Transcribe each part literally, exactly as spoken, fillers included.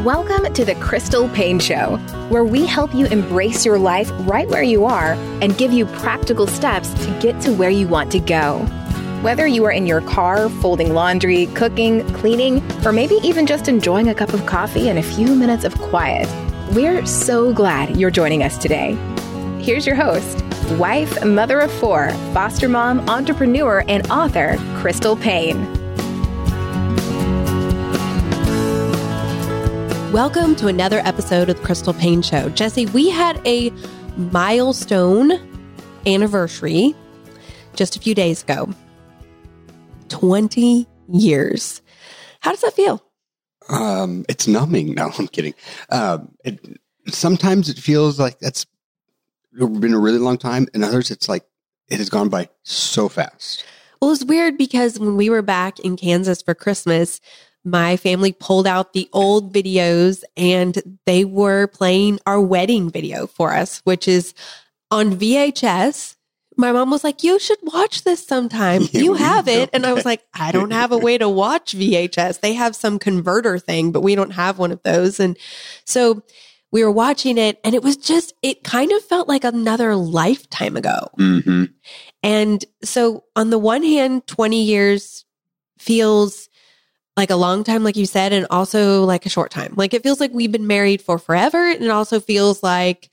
Welcome to the Crystal Paine Show, where we help you embrace your life right where you are and give you practical steps to get to where you want to go. Whether you are in your car, folding laundry, cooking, cleaning, or maybe even just enjoying a cup of coffee and a few minutes of quiet, we're so glad you're joining us today. Here's your host, wife, mother of four, foster mom, entrepreneur, and author, Crystal Paine. Welcome to another episode of the Crystal Paine Show. Jesse, we had a milestone anniversary just a few days ago. twenty years. How does that feel? Um, it's numbing. No, I'm kidding. Um, it, sometimes it feels like that's been a really long time, and others it's like it has gone by so fast. Well, it's weird because when we were back in Kansas for Christmas, my family pulled out the old videos and they were playing our wedding video for us, which is on V H S. My mom was like, you should watch this sometime. Yeah, you have it. And okay. I was like, I don't have a way to watch V H S. They have some converter thing, but we don't have one of those. And so we were watching it and it was just, it kind of felt like another lifetime ago. Mm-hmm. And so on the one hand, twenty years feels like a long time, like you said, and also like a short time. Like it feels like we've been married for forever. And it also feels like,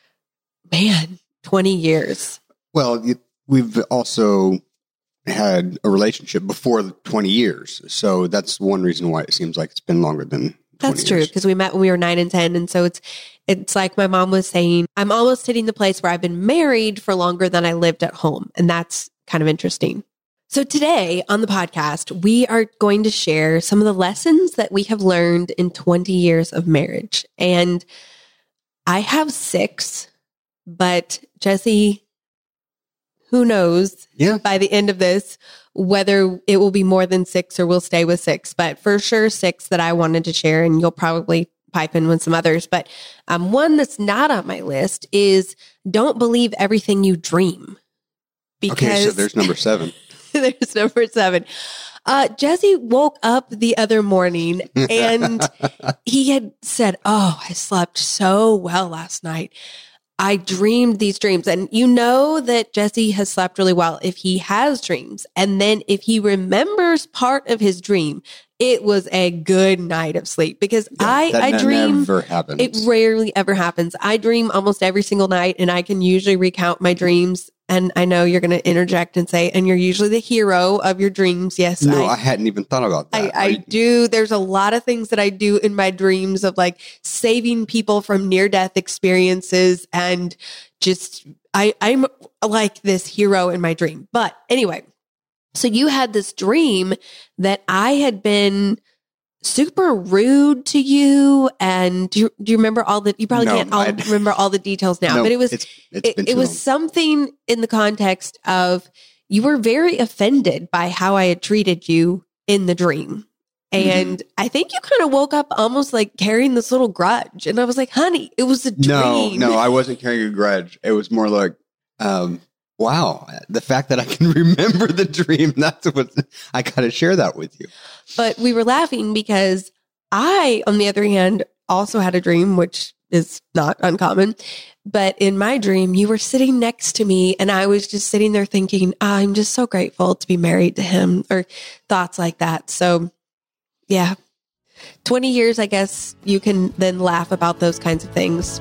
man, twenty years. Well, we've also had a relationship before the twenty years. So that's one reason why it seems like it's been longer than twenty That's true, years. because we met when we were nine and ten. And so it's it's like my mom was saying, I'm almost hitting the place where I've been married for longer than I lived at home. And that's kind of interesting. So today on the podcast, we are going to share some of the lessons that we have learned in twenty years of marriage. And I have six, but Jesse, who knows Yeah. by the end of this, whether it will be more than six or we'll stay with six, but for sure six that I wanted to share, and you'll probably pipe in with some others. But um, one that's not on my list is don't believe everything you dream. Because Okay, so there's number seven. There's number seven. Uh, Jesse woke up the other morning and he had said, oh, I slept so well last night. I dreamed these dreams. And you know that Jesse has slept really well if he has dreams. And then if he remembers part of his dream, it was a good night of sleep because Yeah, I, that I n- dream. never happens. It rarely ever happens. I dream almost every single night and I can usually recount my dreams. And I know you're going to interject and say, and you're usually the hero of your dreams. Yes. No, I, I, hadn't even thought about I, that. I do. There's a lot of things that I do in my dreams of like saving people from near death experiences. And just, I, I'm like this hero in my dream. But anyway, so you had this dream that I had been super rude to you. And do you, do you remember all the, you probably No, can't all I- remember all the details now, No, but it was, it's, it's it, been it too was long. something in the context of you were very offended by how I had treated you in the dream. And Mm-hmm. I think you kind of woke up almost like carrying this little grudge. And I was like, honey, it was a No, dream. no, I wasn't carrying a grudge. It was more like, um, wow, the fact that I can remember the dream, that's what I got to share that with you. But we were laughing because I, on the other hand, also had a dream, which is not uncommon. But in my dream, you were sitting next to me and I was just sitting there thinking, I'm just so grateful to be married to him, or thoughts like that. So yeah, twenty years, I guess you can then laugh about those kinds of things.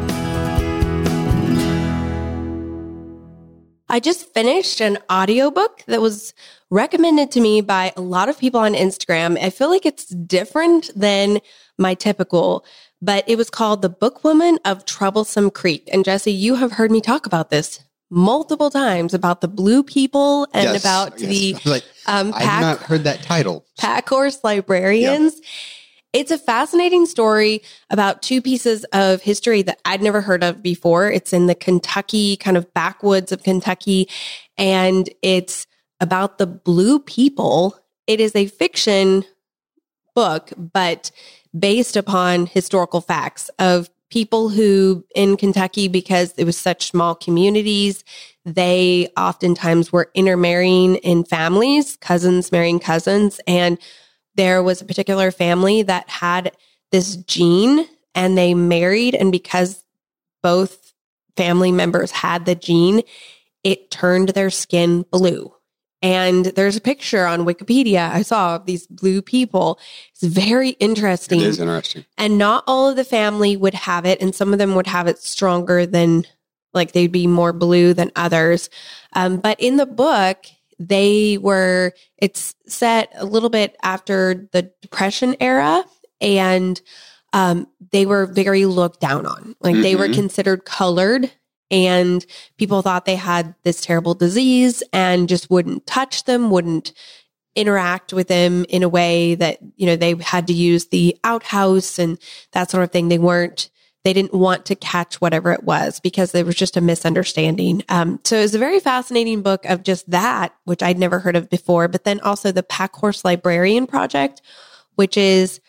I just finished an audiobook that was recommended to me by a lot of people on Instagram. I feel like it's different than my typical, but it was called The Bookwoman of Troublesome Creek. And Jesse, you have heard me talk about this multiple times about the blue people and Yes, about yes. the I was like, um, I've pack, not heard that title. pack horse librarians. It's a fascinating story about two pieces of history that I'd never heard of before. It's in the Kentucky, kind of backwoods of Kentucky, and it's about the blue people. It is a fiction book, but based upon historical facts of people who in Kentucky, because it was such small communities, they oftentimes were intermarrying in families, cousins marrying cousins. And there was a particular family that had this gene and they married. And because both family members had the gene, it turned their skin blue. And there's a picture on Wikipedia I saw of these blue people. It's very interesting. It is interesting. And not all of the family would have it. And some of them would have it stronger than, like they'd be more blue than others. Um, but in the book, they were, it's set a little bit after the Depression era. And um, they were very looked down on. Like mm-hmm. they were considered colored. And people thought they had this terrible disease and just wouldn't touch them, wouldn't interact with them in a way that, you know, they had to use the outhouse and that sort of thing. They weren't, they didn't want to catch whatever it was because there was just a misunderstanding. Um, so it was a very fascinating book of just that, which I'd never heard of before, but then also the Packhorse Librarian Project, which is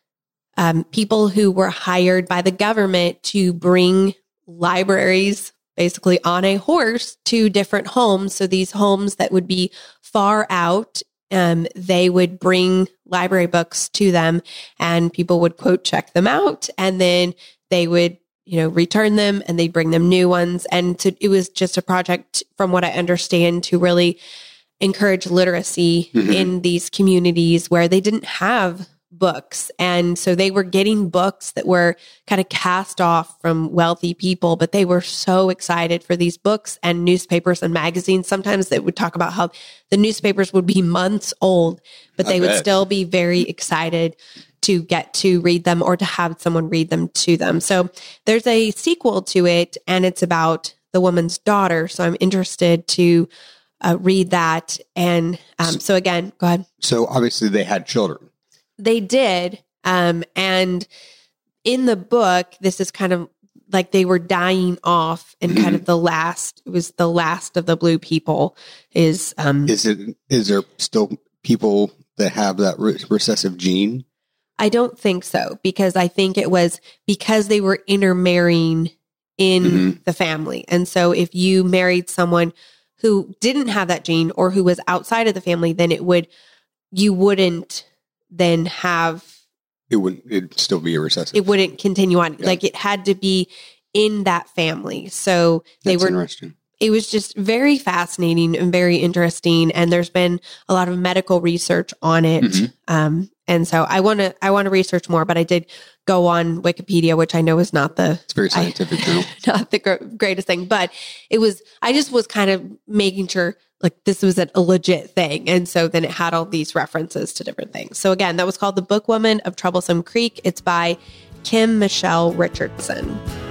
um, people who were hired by the government to bring libraries basically on a horse to different homes. So these homes that would be far out, um, they would bring library books to them and people would quote check them out. And then they would, you know, return them and they'd bring them new ones. And to, it was just a project, from what I understand, to really encourage literacy mm-hmm. in these communities where they didn't have books. And so they were getting books that were kind of cast off from wealthy people, but they were so excited for these books and newspapers and magazines. Sometimes they would talk about how the newspapers would be months old, but they I would bet. still be very excited to get to read them or to have someone read them to them. So there's a sequel to it and it's about the woman's daughter. So I'm interested to uh, read that. And um, so again, go ahead. So obviously they had children. They did. Um, and in the book, this is kind of like they were dying off and mm-hmm. kind of the last, it was the last of the blue people is. Um, is it, is there still people that have that re- recessive gene? I don't think so, because I think it was because they were intermarrying in mm-hmm. the family. And so if you married someone who didn't have that gene or who was outside of the family, then it would, you wouldn't then have it wouldn't it'd still be a recessive. It wouldn't continue on. Yeah. Like it had to be in that family. So they That's were interesting. It was just very fascinating and very interesting. And there's been a lot of medical research on it. Mm-hmm. Um, and so I want to I want to research more, but I did go on Wikipedia, which I know is not the it's very scientific I, journal, not the gr- greatest thing, but it was. I just was kind of making sure like this was a legit thing, and so then it had all these references to different things. So again, that was called The Bookwoman of Troublesome Creek. It's by Kim Michelle Richardson.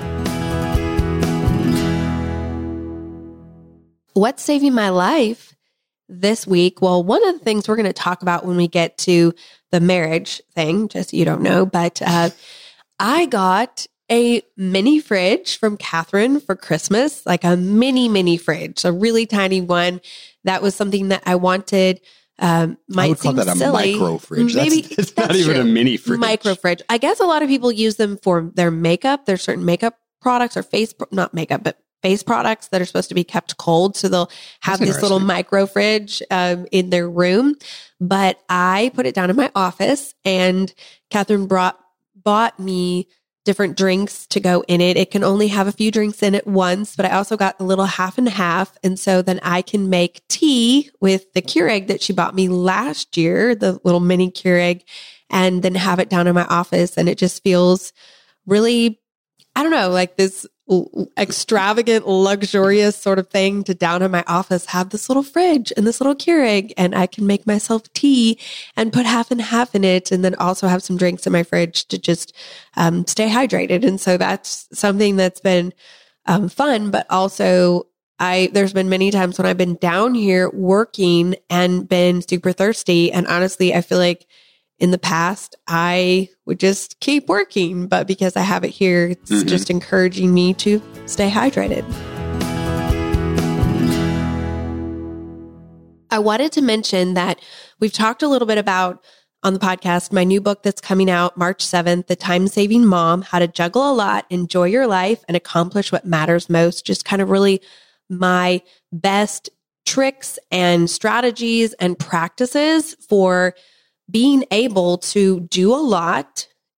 What's saving my life this week? Well, one of the things we're going to talk about when we get to the marriage thing, just so you don't know, but uh, I got a mini fridge from Catherine for Christmas, like a mini, mini fridge, a really tiny one. That was something that I wanted. Um, might I would call seem that a silly. micro fridge. Maybe that's, it's that's not even true. a mini fridge. Micro fridge. I guess a lot of people use them for their makeup. There's certain makeup products or face, not makeup, but face products that are supposed to be kept cold. So they'll have That's this little micro fridge um, in their room. But I put it down in my office and Catherine brought, bought me different drinks to go in it. It can only have a few drinks in it once, but I also got the little half and half. And so then I can make tea with the Keurig that she bought me last year, the little mini Keurig, and then have it down in my office. And it just feels really, I don't know, like this extravagant, luxurious sort of thing to down in my office, have this little fridge and this little Keurig, and I can make myself tea and put half and half in it. And then also have some drinks in my fridge to just um, stay hydrated. And so that's something that's been um, fun, but also I, there's been many times when I've been down here working and been super thirsty. And honestly, I feel like in the past, I would just keep working, but because I have it here, it's mm-hmm. just encouraging me to stay hydrated. I wanted to mention that we've talked a little bit about on the podcast, my new book that's coming out March seventh, The Time-Saving Mom, How to Juggle a Lot, Enjoy Your Life, and Accomplish What Matters Most. Just kind of really my best tricks and strategies and practices for being able to do a lot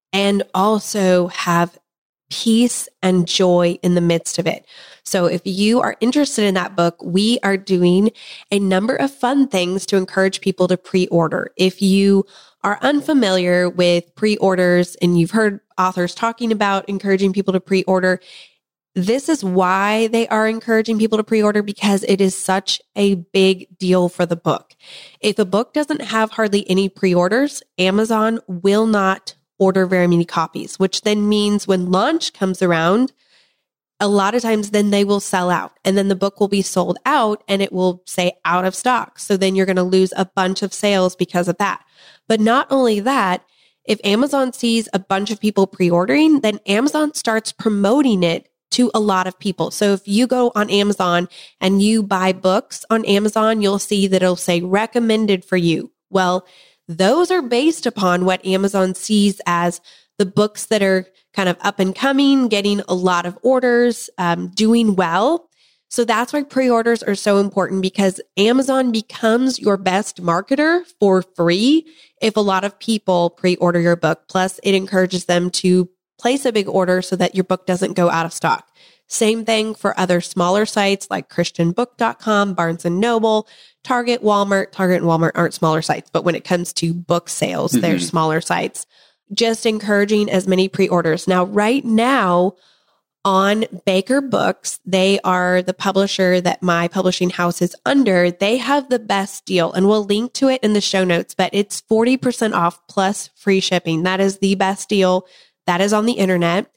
and also have peace and joy in the midst of it. So if you are interested in that book, we are doing a number of fun things to encourage people to pre-order. If you are unfamiliar with pre-orders and you've heard authors talking about encouraging people to pre-order, this is why they are encouraging people to pre-order, because it is such a big deal for the book. If a book doesn't have hardly any pre-orders, Amazon will not order very many copies, which then means when launch comes around, a lot of times then they will sell out and then the book will be sold out and it will say out of stock. So then you're going to lose a bunch of sales because of that. But not only that, if Amazon sees a bunch of people pre-ordering, then Amazon starts promoting it to a lot of people. So if you go on Amazon and you buy books on Amazon, you'll see that it'll say recommended for you. Well, those are based upon what Amazon sees as the books that are kind of up and coming, getting a lot of orders, um, doing well. So that's why pre-orders are so important, because Amazon becomes your best marketer for free if a lot of people pre-order your book. Plus, it encourages them to place a big order so that your book doesn't go out of stock. Same thing for other smaller sites like Christian Book dot com, Barnes and Noble, Target, Walmart. Target and Walmart aren't smaller sites, but when it comes to book sales, mm-hmm. they're smaller sites. Just encouraging as many pre-orders. Now, right now on Baker Books, they are the publisher that my publishing house is under. They have the best deal, and we'll link to it in the show notes, but it's forty percent off plus free shipping. That is the best deal. That is on the internet.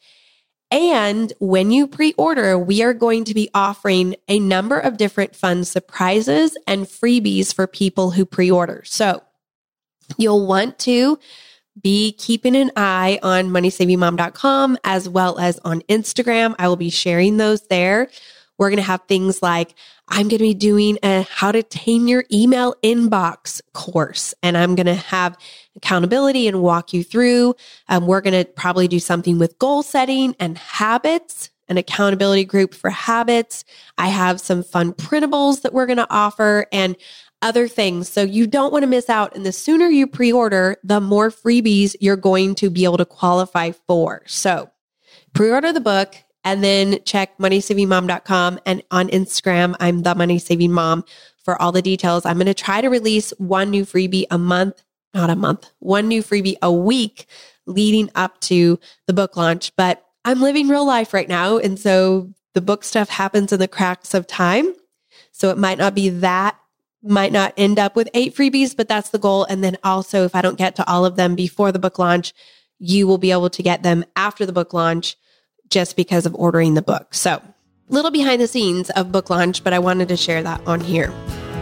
And when you pre-order, we are going to be offering a number of different fun surprises and freebies for people who pre-order. So you'll want to be keeping an eye on money saving mom dot com as well as on Instagram. I will be sharing those there. We're going to have things like, I'm going to be doing a how to tame your email inbox course, and I'm going to have accountability and walk you through. Um, we're going to probably do something with goal setting and habits, an accountability group for habits. I have some fun printables that we're going to offer and other things. So you don't want to miss out. And the sooner you pre-order, the more freebies you're going to be able to qualify for. So pre-order the book and then check money saving mom dot com. And on Instagram, I'm the Money Saving Mom for all the details. I'm going to try to release one new freebie a month, not a month, one new freebie a week leading up to the book launch. But I'm living real life right now. And so the book stuff happens in the cracks of time. So it might not be that might not end up with eight freebies, but that's the goal. And then also, if I don't get to all of them before the book launch, you will be able to get them after the book launch just because of ordering the book. So, little behind the scenes of book launch, but I wanted to share that on here.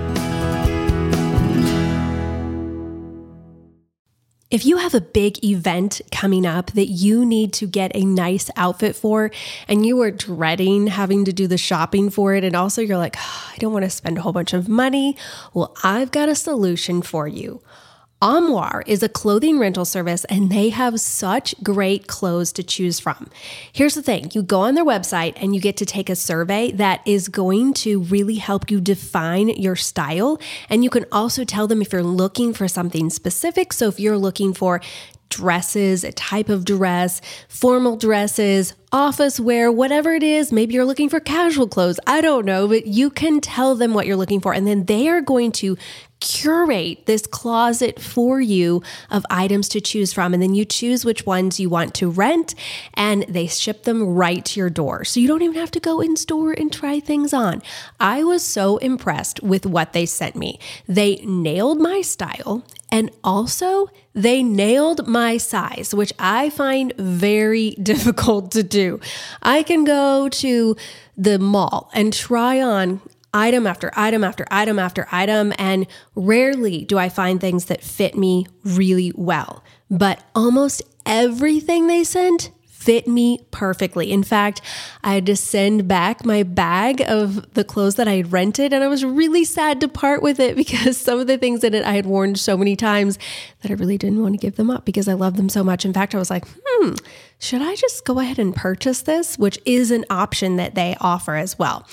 If you have a big event coming up that you need to get a nice outfit for, and you are dreading having to do the shopping for it, and also you're like, oh, I don't want to spend a whole bunch of money, well, I've got a solution for you. Armoire is a clothing rental service, and they have such great clothes to choose from. Here's the thing. You go on their website and you get to take a survey that is going to really help you define your style. And you can also tell them if you're looking for something specific. So if you're looking for dresses, a type of dress, formal dresses, office wear, whatever it is, maybe you're looking for casual clothes. I don't know, but you can tell them what you're looking for. And then they are going to curate this closet for you of items to choose from. And then you choose which ones you want to rent, and they ship them right to your door. So you don't even have to go in store and try things on. I was so impressed with what they sent me. They nailed my style, and also they nailed my size, which I find very difficult to do. I can go to the mall and try on item after item after item after item, and rarely do I find things that fit me really well. But almost everything they sent fit me perfectly. In fact, I had to send back my bag of the clothes that I had rented, and I was really sad to part with it because some of the things in it I had worn so many times that I really didn't want to give them up because I love them so much. In fact, I was like, hmm, should I just go ahead and purchase this? Which is an option that they offer as well.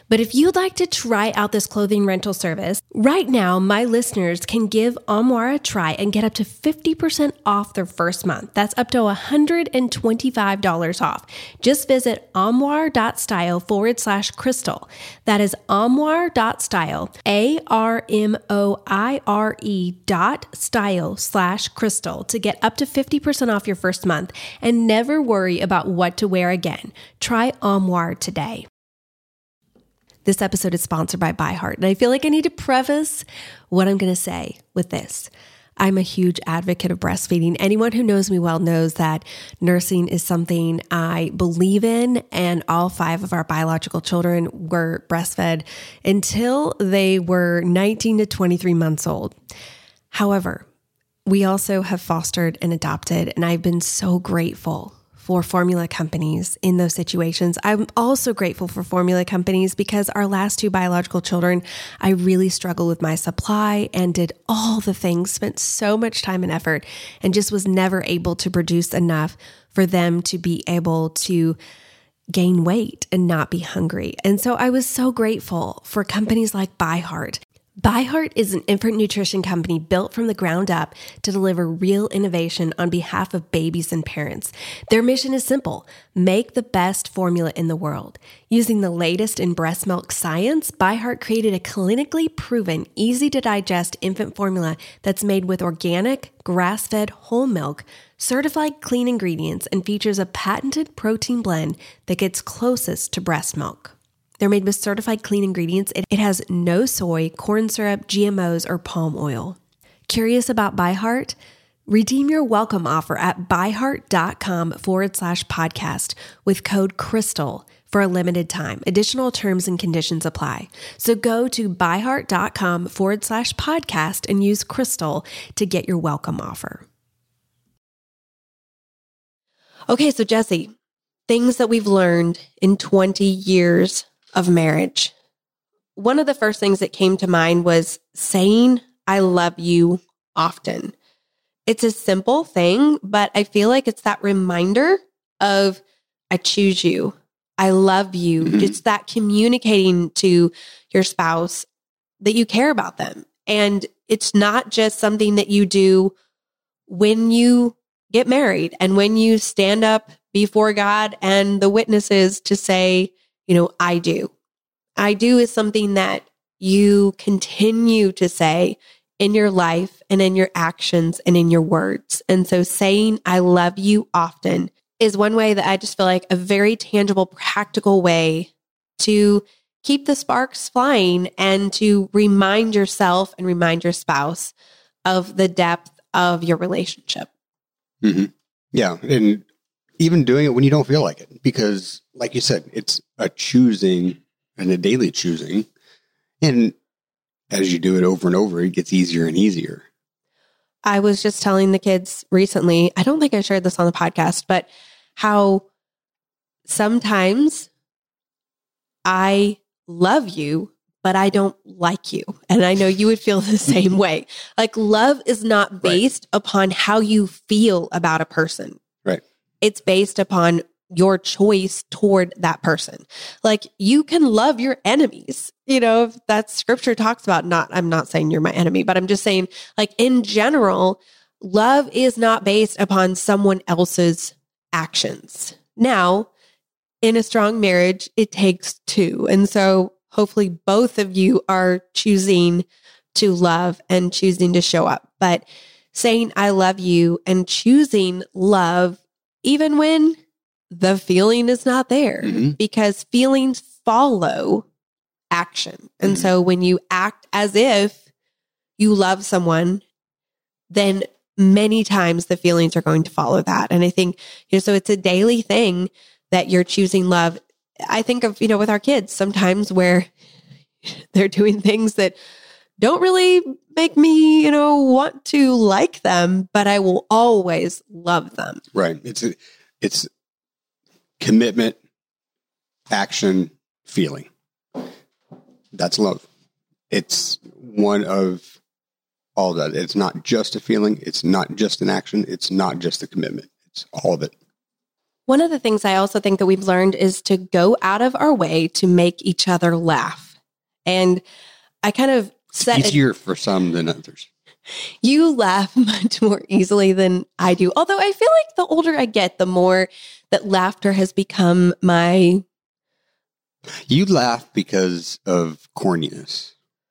But if you'd like to try out this clothing rental service, right now, my listeners can give Armoire a try and get up to fifty percent off their first month. That's up to one hundred twenty-five dollars off. Just visit armoire.style forward slash crystal. That is armoire.style, A R M O I R E dot style slash crystal to get up to fifty percent off your first month and never worry about what to wear again. Try Armoire today. This episode is sponsored by ByHeart, and I feel like I need to preface what I'm going to say with this. I'm a huge advocate of breastfeeding. Anyone who knows me well knows that nursing is something I believe in, and all five of our biological children were breastfed until they were nineteen to twenty-three months old. However, we also have fostered and adopted, and I've been so grateful for formula companies in those situations. I'm also grateful for formula companies because our last two biological children, I really struggled with my supply and did all the things, spent so much time and effort, and just was never able to produce enough for them to be able to gain weight and not be hungry. And so I was so grateful for companies like ByHeart. ByHeart is an infant nutrition company built from the ground up to deliver real innovation on behalf of babies and parents. Their mission is simple: make the best formula in the world. Using the latest in breast milk science, ByHeart created a clinically proven, easy to digest infant formula that's made with organic, grass-fed whole milk, certified clean ingredients, and features a patented protein blend that gets closest to breast milk. They're made with certified clean ingredients. It has no soy, corn syrup, G M Os, or palm oil. Curious about ByHeart? Redeem your welcome offer at byheart.com forward slash podcast with code CRYSTAL for a limited time. Additional terms and conditions apply. So go to byheart.com forward slash podcast and use CRYSTAL to get your welcome offer. Okay, so Jesse, things that we've learned in twenty years of marriage. One of the first things that came to mind was saying, I love you often. It's a simple thing, but I feel like it's that reminder of, I choose you. I love you. Mm-hmm. It's that communicating to your spouse that you care about them. And it's not just something that you do when you get married and when you stand up before God and the witnesses to say, you know, I do. I do is something that you continue to say in your life and in your actions and in your words. And so saying I love you often is one way that I just feel like a very tangible, practical way to keep the sparks flying and to remind yourself and remind your spouse of the depth of your relationship. Mm-hmm. Yeah. And even doing it when you don't feel like it, because like you said, it's a choosing and a daily choosing. And as you do it over and over, it gets easier and easier. I was just telling the kids recently, I don't think I shared this on the podcast, but how sometimes I love you, but I don't like you. And I know you would feel the same way. Like love is not based right. upon how you feel about a person. Right. It's based upon your choice toward that person. Like you can love your enemies, you know, that scripture talks about. Not, I'm not saying you're my enemy, but I'm just saying like in general, love is not based upon someone else's actions. Now, in a strong marriage, it takes two. And so hopefully both of you are choosing to love and choosing to show up, but saying I love you and choosing love even when the feeling is not there, mm-hmm. because feelings follow action. And mm-hmm. so when you act as if you love someone, then many times the feelings are going to follow that. And I think, you know, so it's a daily thing that you're choosing love. I think of, you know, with our kids sometimes where they're doing things that don't really make me, you know, want to like them, but I will always love them. Right. It's a, it's commitment, action, feeling. That's love. It's one of all that. It's not just a feeling. It's not just an action. It's not just a commitment. It's all of it. One of the things I also think that we've learned is to go out of our way to make each other laugh. And I kind of set it's easier a, for some than others. You laugh much more easily than I do. Although I feel like the older I get, the more that laughter has become my... You laugh because of corniness.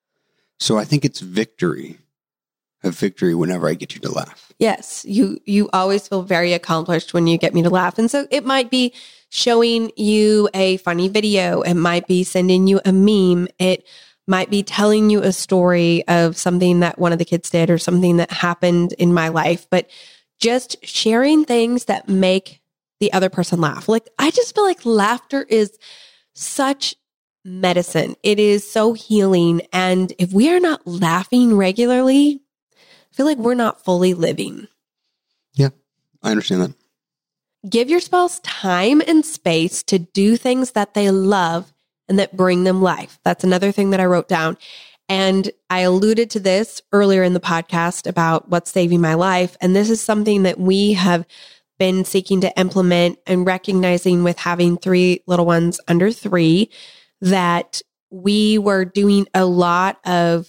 So I think it's victory. A victory whenever I get you to laugh. Yes, you you always feel very accomplished when you get me to laugh. And so it might be showing you a funny video. It might be sending you a meme. It might be telling you a story of something that one of the kids did or something that happened in my life. But just sharing things that make the other person laugh. Like, I just feel like laughter is such medicine. It is so healing. And if we are not laughing regularly, I feel like we're not fully living. Yeah, I understand that. Give your spouse time and space to do things that they love and that bring them life. That's another thing that I wrote down. And I alluded to this earlier in the podcast about what's saving my life. And this is something that we have been seeking to implement and recognizing with having three little ones under three, that we were doing a lot of,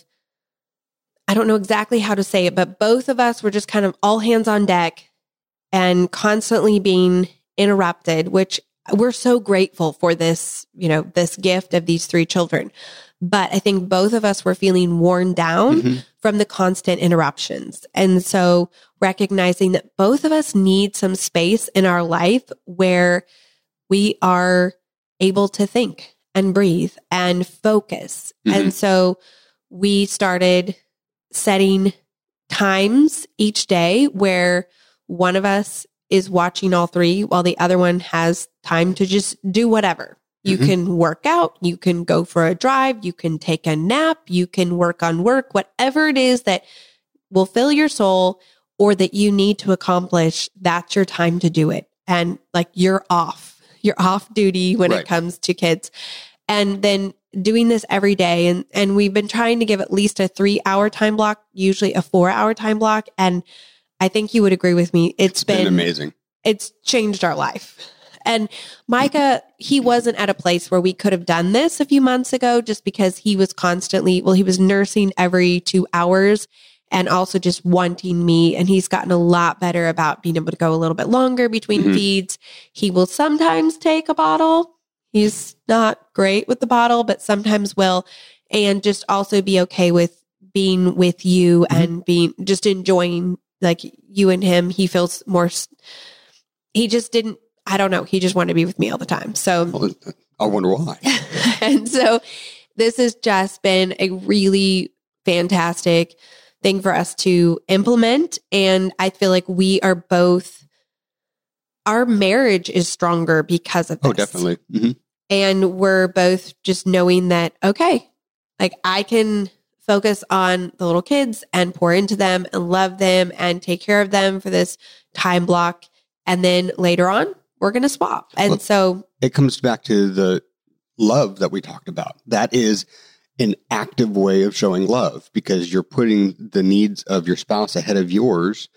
I don't know exactly how to say it, but both of us were just kind of all hands on deck and constantly being interrupted, which we're so grateful for this, you know, this gift of these three children. But I think both of us were feeling worn down mm-hmm. from the constant interruptions. And so recognizing that both of us need some space in our life where we are able to think and breathe and focus. Mm-hmm. And so we started setting times each day where one of us is watching all three while the other one has time to just do whatever. You mm-hmm. can work out, you can go for a drive, you can take a nap, you can work on work, whatever it is that will fill your soul or that you need to accomplish, that's your time to do it. And like, you're off, you're off duty when right. it comes to kids. And then doing this every day. And, and we've been trying to give at least a three hour time block, usually a four hour time block. And I think you would agree with me. It's, it's been, been amazing. It's changed our life. And Micah, he wasn't at a place where we could have done this a few months ago just because he was constantly, well, he was nursing every two hours and also just wanting me. And he's gotten a lot better about being able to go a little bit longer between mm-hmm. feeds. He will sometimes take a bottle. He's not great with the bottle, but sometimes will. And just also be okay with being with you mm-hmm. and being just enjoying like you and him. He feels more, he just didn't, I don't know. He just wanted to be with me all the time. So I wonder why. And so this has just been a really fantastic thing for us to implement. And I feel like we are both, our marriage is stronger because of this. Oh, definitely. Mm-hmm. And we're both just knowing that, okay, like I can focus on the little kids and pour into them and love them and take care of them for this time block. And then later on, we're going to swap. And well, so it comes back to the love that we talked about. That is an active way of showing love because you're putting the needs of your spouse ahead of yours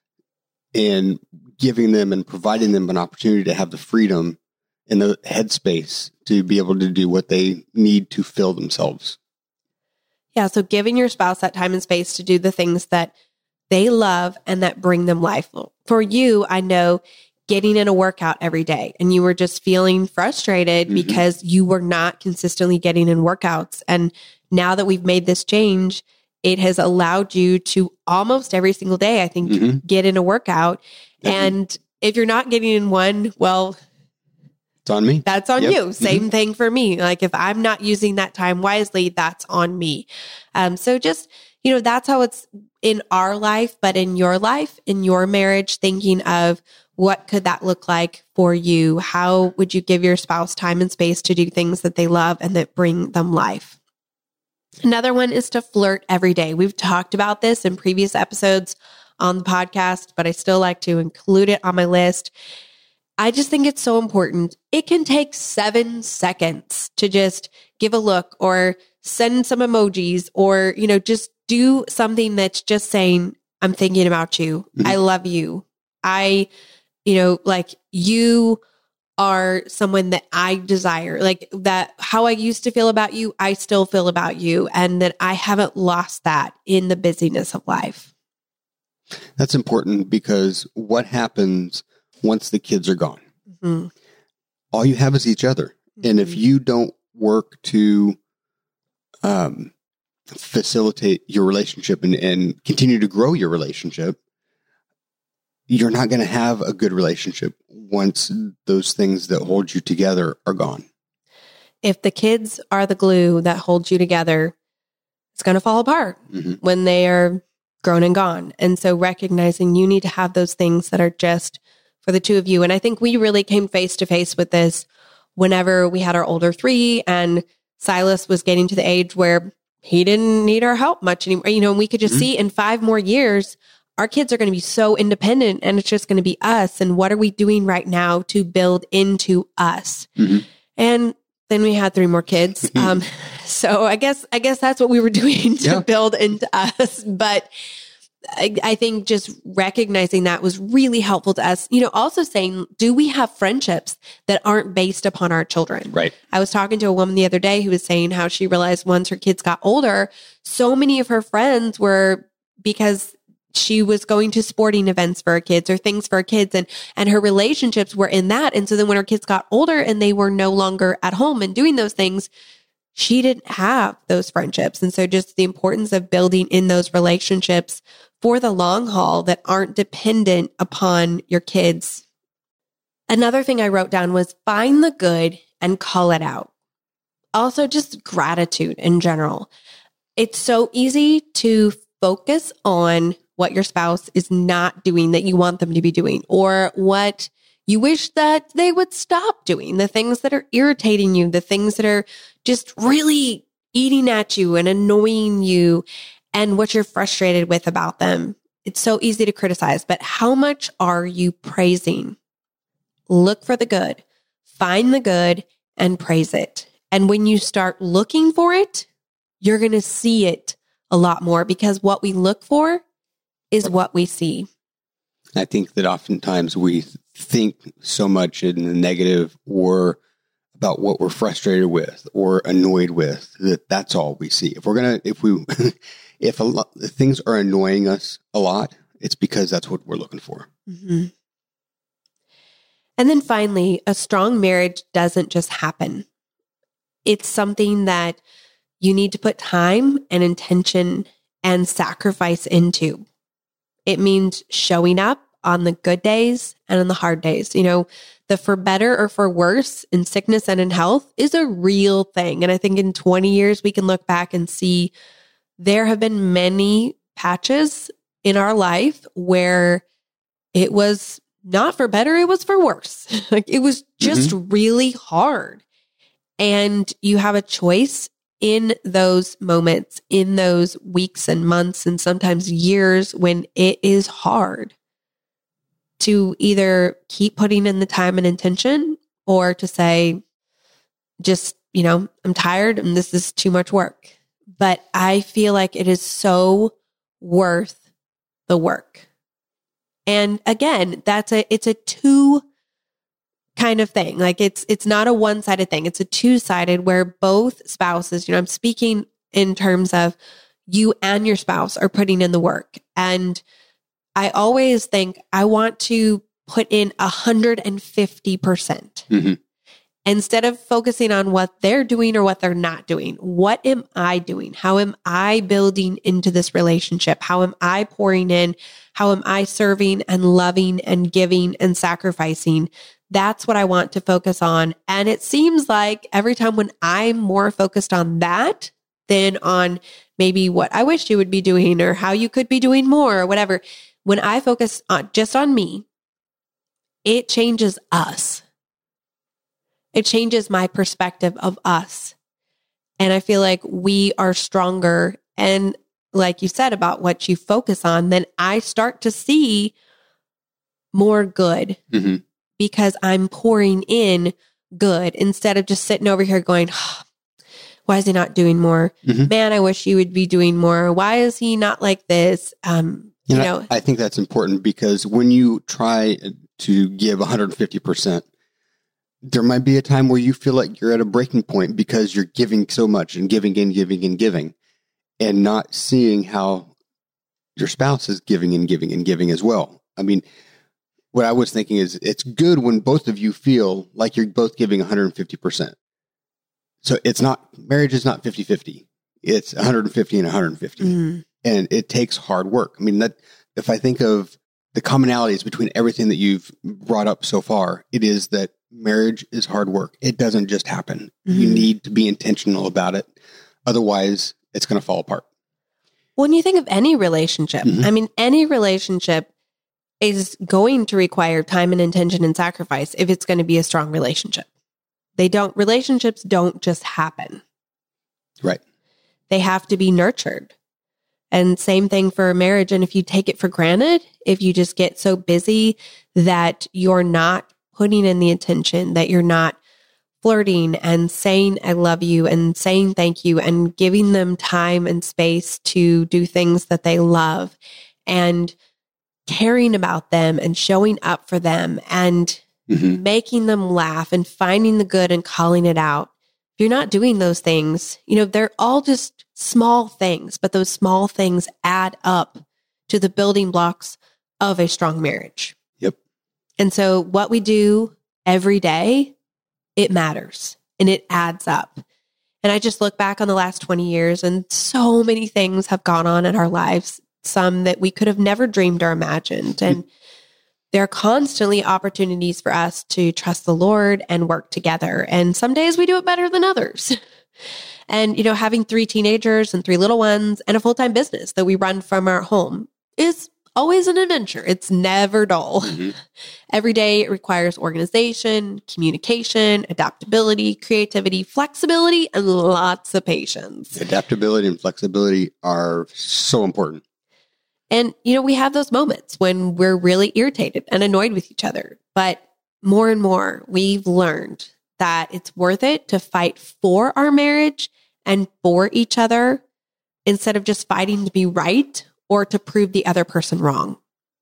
and giving them and providing them an opportunity to have the freedom and the headspace to be able to do what they need to fill themselves. Yeah. So giving your spouse that time and space to do the things that they love and that bring them life. For you, I know getting in a workout every day and you were just feeling frustrated mm-hmm. because you were not consistently getting in workouts. And now that we've made this change, it has allowed you to almost every single day, I think, mm-hmm. get in a workout. Mm-hmm. And if you're not getting in one, well, it's on me. That's on yep. you. Same mm-hmm. thing for me. Like if I'm not using that time wisely, that's on me. Um, so just, you know, that's how it's in our life, but in your life, in your marriage, thinking of what could that look like for you? How would you give your spouse time and space to do things that they love and that bring them life? Another one is to flirt every day. We've talked about this in previous episodes on the podcast, but I still like to include it on my list. I just think it's so important. It can take seven seconds to just give a look or send some emojis or, you know, just do something that's just saying, I'm thinking about you. Mm-hmm. I love you. I you know, like you are someone that I desire, like that how I used to feel about you, I still feel about you, and that I haven't lost that in the busyness of life. That's important because what happens once the kids are gone? Mm-hmm. All you have is each other. Mm-hmm. And if you don't work to um, facilitate your relationship and, and continue to grow your relationship, you're not going to have a good relationship once those things that hold you together are gone. If the kids are the glue that holds you together, it's going to fall apart mm-hmm. when they are grown and gone. And so recognizing you need to have those things that are just for the two of you. And I think we really came face to face with this whenever we had our older three and Silas was getting to the age where he didn't need our help much anymore. You know, and we could just mm-hmm. see in five more years, our kids are going to be so independent and it's just going to be us. And what are we doing right now to build into us? Mm-hmm. And then we had three more kids. Mm-hmm. Um, so I guess, I guess that's what we were doing to yeah. build into us. But I, I think just recognizing that was really helpful to us. You know, also saying, do we have friendships that aren't based upon our children? Right. I was talking to a woman the other day who was saying how she realized once her kids got older, so many of her friends were because she was going to sporting events for her kids or things for her kids, and, and her relationships were in that. And so then when her kids got older and they were no longer at home and doing those things, she didn't have those friendships. And so just the importance of building in those relationships for the long haul that aren't dependent upon your kids. Another thing I wrote down was find the good and call it out. Also, just gratitude in general. It's so easy to focus on what your spouse is not doing that you want them to be doing, or what you wish that they would stop doing, the things that are irritating you, the things that are just really eating at you and annoying you, and what you're frustrated with about them. It's so easy to criticize, but how much are you praising? Look for the good, find the good, and praise it. And when you start looking for it, you're going to see it a lot more, because what we look for is what we see. I think that oftentimes we think so much in the negative or about what we're frustrated with or annoyed with, that that's all we see. If we're going to, if we, if a lot, if things are annoying us a lot, it's because that's what we're looking for. Mm-hmm. And then finally, a strong marriage doesn't just happen. It's something that you need to put time and intention and sacrifice into. It means showing up on the good days and on the hard days. You know, the for better or for worse in sickness and in health is a real thing. And I think in twenty years, we can look back and see there have been many patches in our life where it was not for better, it was for worse. Like it was just mm-hmm. really hard. And you have a choice in those moments, in those weeks and months, and sometimes years when it is hard, to either keep putting in the time and intention, or to say, just, you know, I'm tired and this is too much work. But I feel like it is so worth the work. And again, that's a, it's a two kind of thing. Like it's, it's not a one-sided thing. It's a two-sided where both spouses, you know, I'm speaking in terms of you and your spouse are putting in the work. And I always think I want to put in one hundred fifty percent mm-hmm. instead of focusing on what they're doing or what they're not doing. What am I doing? How am I building into this relationship? How am I pouring in? How am I serving and loving and giving and sacrificing? That's what I want to focus on. And it seems like every time when I'm more focused on that than on maybe what I wish you would be doing or how you could be doing more or whatever, when I focus on just on me, it changes us. It changes my perspective of us. And I feel like we are stronger. And like you said about what you focus on, then I start to see more good. Mm-hmm. Because I'm pouring in good instead of just sitting over here going, oh, why is he not doing more? Mm-hmm. Man, I wish you would be doing more. Why is he not like this? Um, you and know, I, I think that's important, because when you try to give one hundred fifty percent. There might be a time where you feel like you're at a breaking point because you're giving so much and giving and giving and giving and not seeing how your spouse is giving and giving and giving as well. I mean, what I was thinking is it's good when both of you feel like you're both giving one hundred fifty percent. So it's not, marriage is not fifty-fifty. It's one hundred fifty and one hundred fifty. Mm. And it takes hard work. I mean, that if I think of the commonalities between everything that you've brought up so far, it is that marriage is hard work. It doesn't just happen. Mm-hmm. You need to be intentional about it. Otherwise, it's going to fall apart. When you think of any relationship, mm-hmm. I mean, any relationship is going to require time and intention and sacrifice if it's going to be a strong relationship. They don't, relationships don't just happen. Right. They have to be nurtured. And same thing for a marriage. And if you take it for granted, if you just get so busy that you're not putting in the attention, that you're not flirting and saying, I love you and saying thank you and giving them time and space to do things that they love and caring about them and showing up for them and mm-hmm. making them laugh and finding the good and calling it out. If you're not doing those things, you know, they're all just small things, but those small things add up to the building blocks of a strong marriage. Yep. And so what we do every day, it matters and it adds up. And I just look back on the last twenty years and so many things have gone on in our lives, some that we could have never dreamed or imagined. And there are constantly opportunities for us to trust the Lord and work together. And some days we do it better than others. And, you know, having three teenagers and three little ones and a full-time business that we run from our home is always an adventure. It's never dull. Mm-hmm. Every day it requires organization, communication, adaptability, creativity, flexibility, and lots of patience. Adaptability and flexibility are so important. And, you know, we have those moments when we're really irritated and annoyed with each other. But more and more, we've learned that it's worth it to fight for our marriage and for each other instead of just fighting to be right or to prove the other person wrong.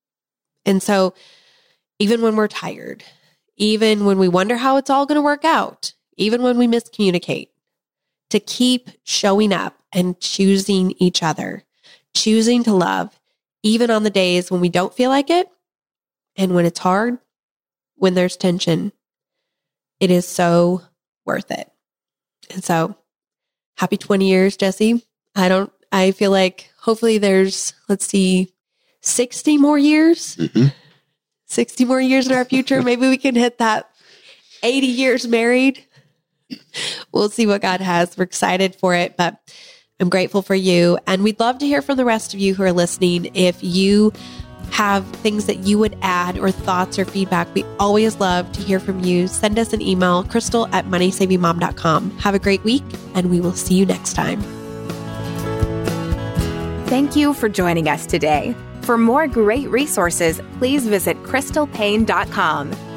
And so even when we're tired, even when we wonder how it's all going to work out, even when we miscommunicate, to keep showing up and choosing each other, choosing to love, even on the days when we don't feel like it, and when it's hard, when there's tension, it is so worth it. And so, happy twenty years, Jesse. I don't, I feel like hopefully there's, let's see, sixty more years, mm-hmm. sixty more years in our future. Maybe we can hit that eighty years married. We'll see what God has. We're excited for it, but I'm grateful for you. And we'd love to hear from the rest of you who are listening. If you have things that you would add or thoughts or feedback, we always love to hear from you. Send us an email, crystal at money saving mom dot com. Have a great week, and we will see you next time. Thank you for joining us today. For more great resources, please visit crystal paine dot com.